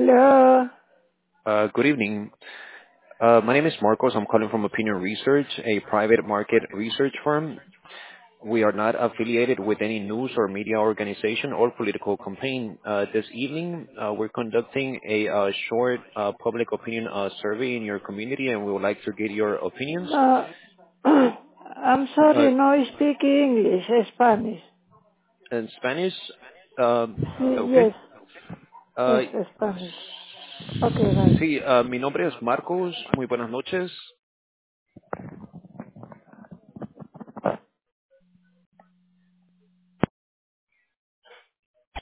Hello. Good evening. My name is Marcos. I'm calling from Opinion Research, a private market research firm. We are not affiliated with any news or media organization or political campaign. This evening, we're conducting a short public opinion survey in your community, and we would like to get your opinions. No, I'm Uh, sorry, no speak English, Spanish. in Spanish, okay. Yes, Uh, yes, Spanish. Okay, bye. sí, mi nombre es Marcos. Muy buenas noches.